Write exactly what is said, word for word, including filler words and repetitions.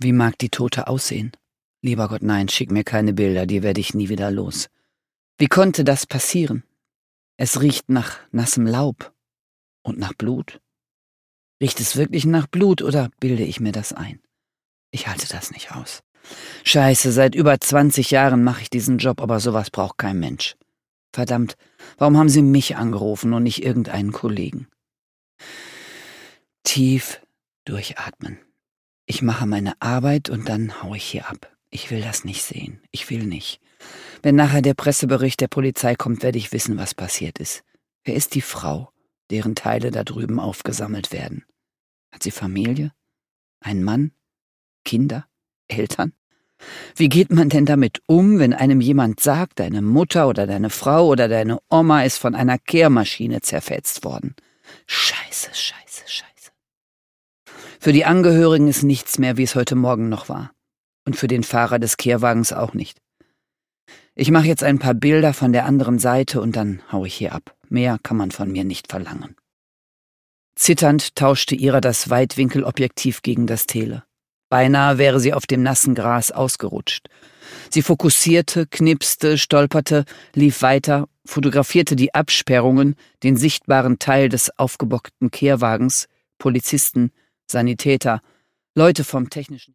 Wie mag die Tote aussehen? Lieber Gott, nein, schick mir keine Bilder, die werde ich nie wieder los. Wie konnte das passieren? Es riecht nach nassem Laub und nach Blut. Riecht es wirklich nach Blut oder bilde ich mir das ein? Ich halte das nicht aus. Scheiße, seit über zwanzig Jahren mache ich diesen Job, aber sowas braucht kein Mensch. Verdammt, warum haben Sie mich angerufen und nicht irgendeinen Kollegen? Tief durchatmen. Ich mache meine Arbeit und dann hau ich hier ab. Ich will das nicht sehen. Ich will nicht. Wenn nachher der Pressebericht der Polizei kommt, werde ich wissen, was passiert ist. Wer ist die Frau, deren Teile da drüben aufgesammelt werden? Hat sie Familie? Einen Mann? Kinder? Eltern? Wie geht man denn damit um, wenn einem jemand sagt, deine Mutter oder deine Frau oder deine Oma ist von einer Kehrmaschine zerfetzt worden? Scheiße, scheiße, scheiße. Für die Angehörigen ist nichts mehr, wie es heute Morgen noch war. Und für den Fahrer des Kehrwagens auch nicht. Ich mache jetzt ein paar Bilder von der anderen Seite und dann hau ich hier ab. Mehr kann man von mir nicht verlangen. Zitternd tauschte Ira das Weitwinkelobjektiv gegen das Tele. Beinahe wäre sie auf dem nassen Gras ausgerutscht. Sie fokussierte, knipste, stolperte, lief weiter, fotografierte die Absperrungen, den sichtbaren Teil des aufgebockten Kehrwagens, Polizisten, Sanitäter, Leute vom technischen